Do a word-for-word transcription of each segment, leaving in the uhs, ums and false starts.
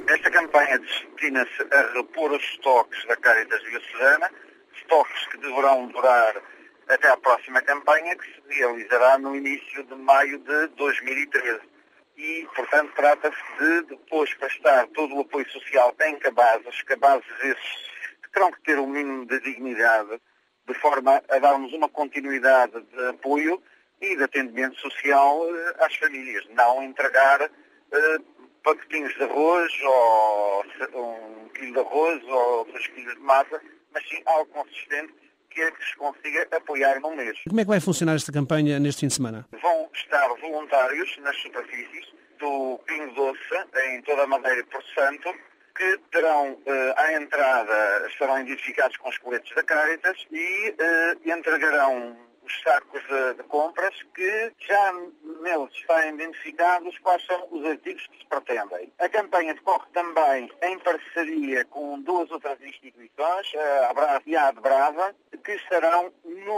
Esta campanha destina-se a repor os estoques da Cáritas Diocesana, estoques que deverão durar até à próxima campanha, que se realizará no início de maio de dois mil e treze. E, portanto, trata-se de depois prestar todo o apoio social em cabazes, cabazes esses que terão que ter um mínimo de dignidade, de forma a darmos uma continuidade de apoio e de atendimento social às famílias, não entregar uh, pacotinhos de arroz, ou um quilo de arroz, ou dois quilos de massa, mas sim algo consistente que é que se consiga apoiar num mês. Como é que vai funcionar esta campanha neste fim de semana? Vão estar voluntários nas superfícies do Pingo Doce, em toda a Madeira e Porto Santo, que terão eh, à entrada, estarão identificados com os coletes da Cáritas e eh, entregarão os sacos de, de compras que já neles estão identificados quais são os artigos que se pretendem. A campanha decorre também em parceria com duas outras instituições, a Brava e a Ad Brava, que estarão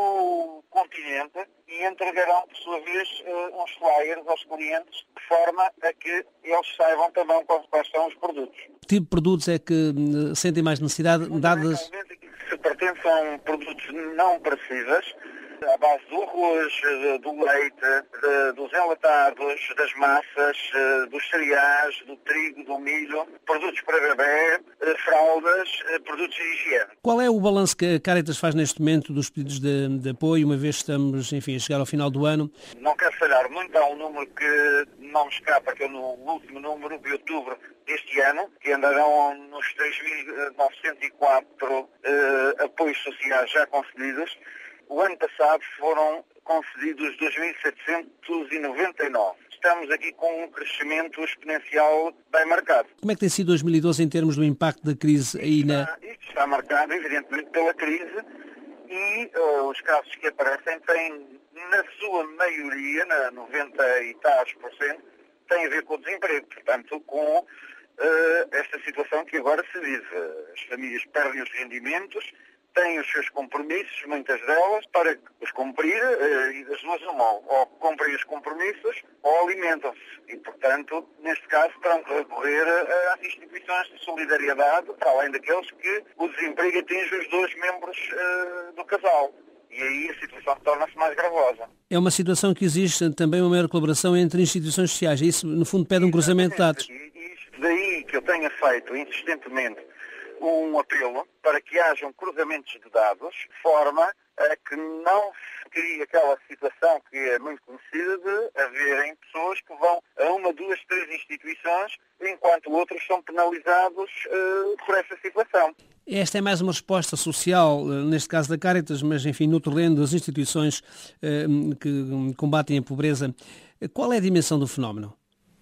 no continente e entregarão, por sua vez, uns flyers aos clientes, de forma a que eles saibam também quais são os produtos. Que tipo de produtos é que sentem mais necessidade, dadas... O que se pretende são produtos não perecíveis, à base do arroz, do leite, dos enlatados, das massas, dos cereais, do trigo, do milho, produtos para bebê, fraldas, produtos de higiene. Qual é o balanço que a Cáritas faz neste momento dos pedidos de, de apoio, uma vez que estamos, enfim, a chegar ao final do ano? Não quero falhar muito, há um número que não me escapa, que é no último número de outubro deste ano, que andarão nos três mil novecentos e quatro uh, apoios sociais já concedidos. O ano passado foram concedidos dois mil setecentos e noventa e nove. Estamos aqui com um crescimento exponencial bem marcado. Como é que tem sido dois mil e doze em termos do impacto da crise aí na... Isto está, isto está marcado, evidentemente, pela crise e uh, os casos que aparecem têm, na sua maioria, na noventa e tais por cento, têm a ver com o desemprego. Portanto, com uh, esta situação que agora se vive. As famílias perdem os rendimentos, têm os seus compromissos, muitas delas, para os cumprir, e das duas uma, ou cumprem os compromissos ou alimentam-se. E, portanto, neste caso, terão que recorrer às instituições de solidariedade, para além daqueles que o desemprego atinge os dois membros uh, do casal. E aí a situação torna-se mais gravosa. É uma situação que existe também uma maior colaboração entre instituições sociais. Isso, no fundo, pede um cruzamento de dados. E isto daí que eu tenha feito insistentemente um apelo para que hajam cruzamentos de dados, de forma a que não se crie aquela situação que é muito conhecida de haverem pessoas que vão a uma, duas, três instituições, enquanto outros são penalizados uh, por essa situação. Esta é mais uma resposta social, neste caso da Cáritas, mas, enfim, no terreno das instituições uh, que combatem a pobreza. Qual é a dimensão do fenómeno?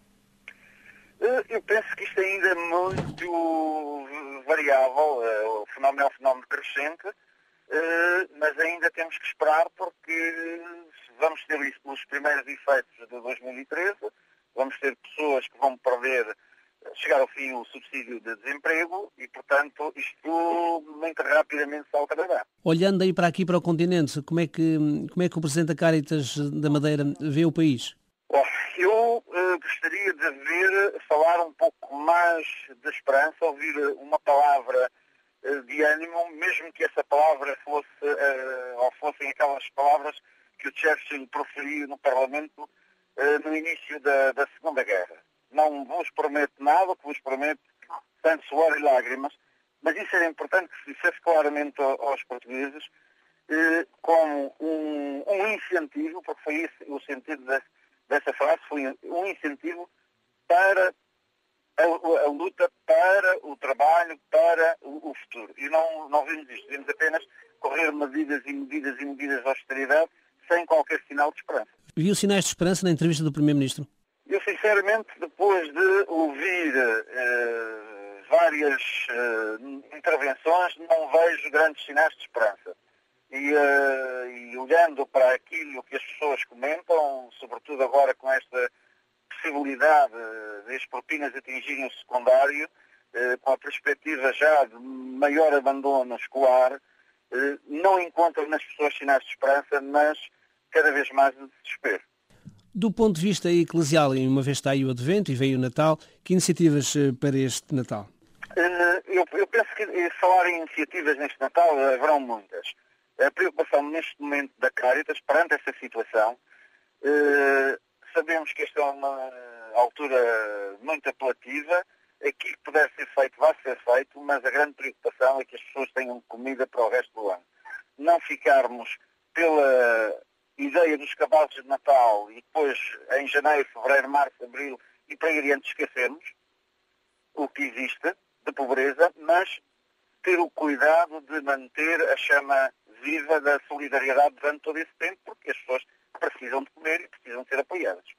Uh, eu penso que isto ainda é muito variável, o fenómeno é um fenómeno crescente, mas ainda temos que esperar porque vamos ter isso pelos primeiros efeitos de dois mil e treze, vamos ter pessoas que vão perder, chegar ao fim o subsídio de desemprego e, portanto, isto muito rapidamente se alterará. Olhando aí para aqui, para o continente, como é que, como é que o Presidente da Cáritas da Madeira vê o país? Bom, eu uh, gostaria de ver, falar um pouco mais de esperança, ouvir uma palavra uh, de ânimo, mesmo que essa palavra fosse, uh, ou fossem aquelas palavras que o Churchill proferiu no Parlamento uh, no início da, da Segunda Guerra. Não vos prometo nada, que vos prometo tanto suor e lágrimas, mas isso era importante que se dissesse claramente aos portugueses uh, como um, um incentivo, porque foi esse o sentido da dessa frase, foi um incentivo para a, a luta, para o trabalho, para o, o futuro. E não, não vimos isto, vimos apenas correr medidas e medidas e medidas de austeridade sem qualquer sinal de esperança. Viu sinais de esperança na entrevista do Primeiro-Ministro? Eu, sinceramente, depois de ouvir uh, várias uh, intervenções, não vejo grandes sinais de esperança. E, uh, e olhando para aquilo que as pessoas comentam, sobretudo agora com esta possibilidade das propinas atingirem o secundário, uh, com a perspectiva já de maior abandono escolar, uh, não encontro nas pessoas sinais de esperança, mas cada vez mais de desespero. Do ponto de vista eclesial, e uma vez está aí o Advento e veio o Natal, que iniciativas para este Natal? Eu, eu penso que falar em iniciativas neste Natal haverão muitas. A preocupação neste momento da Caritas, perante essa situação, eh, sabemos que esta é uma altura muito apelativa, aquilo que puder ser feito vai ser feito, mas a grande preocupação é que as pessoas tenham comida para o resto do ano. Não ficarmos pela ideia dos cabazes de Natal e depois em janeiro, fevereiro, março, abril e para ir adiante esquecermos o que existe de pobreza, mas ter o cuidado de manter a chama viva da solidariedade durante todo esse tempo, porque as pessoas precisam de comer e precisam de ser apoiadas.